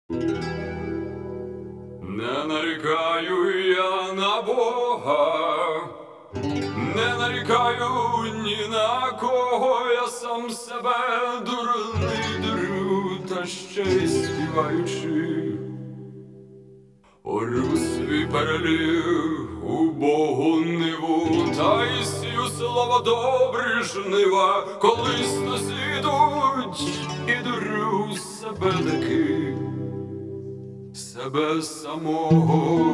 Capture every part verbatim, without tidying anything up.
Не нарікаю я на Бога, не нарікаю ні на кого, я сам себе дурний дурю, та ще й співаючи орю свій переліг у Богу ниву, та й сію слово добрі жнива, колись насідуть і дурю себе таки, себе самого.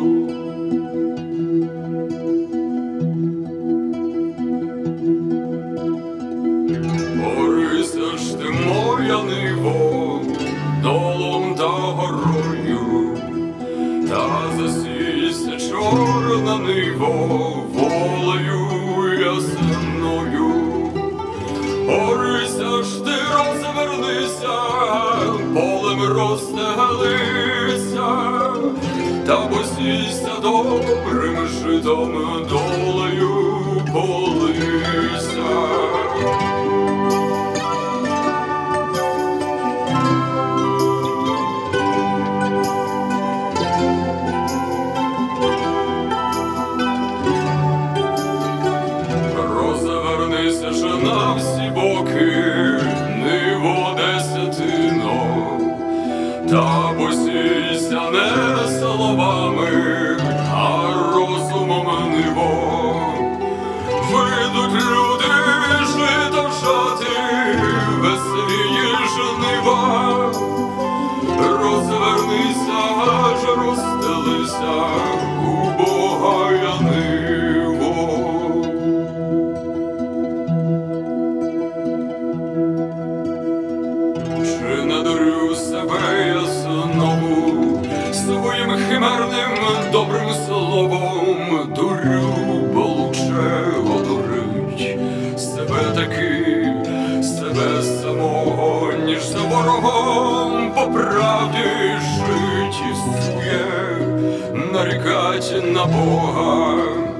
Орися ж ти моя ниво, долом та горою, та засійся чорна ниво, волею ясною. Орися ж ти розвернися, полем розстелися, та посійся добрим житом, долею полися. Розвернися ж на всі боки, ниво десятино, та посійся не словами, а розумом ниво. Вийдуть люди жито жати, веселії жнива. Розвернися аж розстелися, у Бога я ниво. Чи не дурю себе я знову своїм химерним добрим словом? Дурю, бо лучше одурить себе таки, себе самого, ніж за ворогом по правді жить і сує, нарікать на Бога.